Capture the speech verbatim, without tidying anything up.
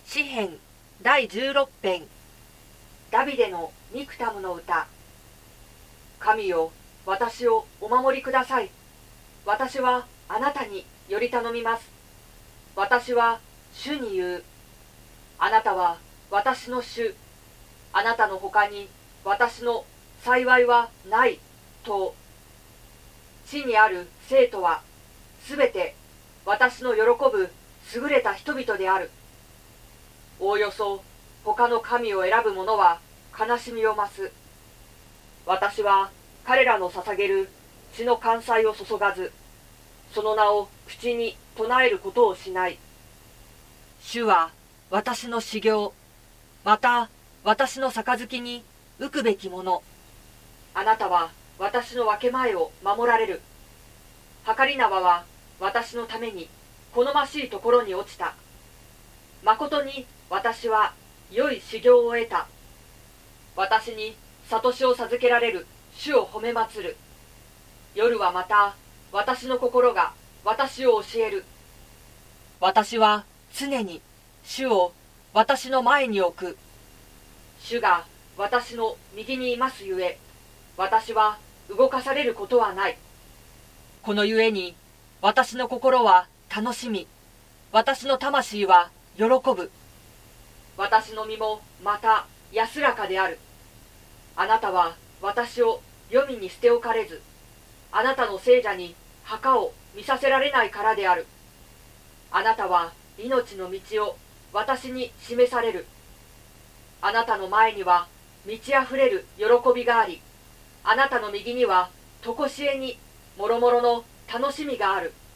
詩編だいじゅうろく編ダビデのミクタムの歌。神よ、私をお守りください。私はあなたにより頼みます。私は主に言う。あなたは私の主。あなたのほかに私の幸いはないと。地にある生徒はすべて私の喜ぶ優れた人々である。おおよそ他の神を選ぶ者は悲しみを増す。私は彼らの捧げる血の関西を注がず、その名を口に唱えることをしない。主は私の修行、また私の杯に浮くべきもの。あなたは私の分け前を守られる。計り縄は私のために好ましいところに落ちた。まことに私は良い修行を得た。私に悟しを授けられる主を褒めまつる。夜はまた私の心が私を教える。私は常に主を私の前に置く。主が私の右にいますゆえ、私は動かされることはない。このゆえに私の心は楽しみ、私の魂は喜ぶ。私の身もまた安らかである。あなたは私を黄泉に捨て置かれず、あなたの聖者に墓を見させられないからである。あなたは命の道を私に示される。あなたの前には満ち溢れる喜びがあり、あなたの右には常しえにもろもろの楽しみがある。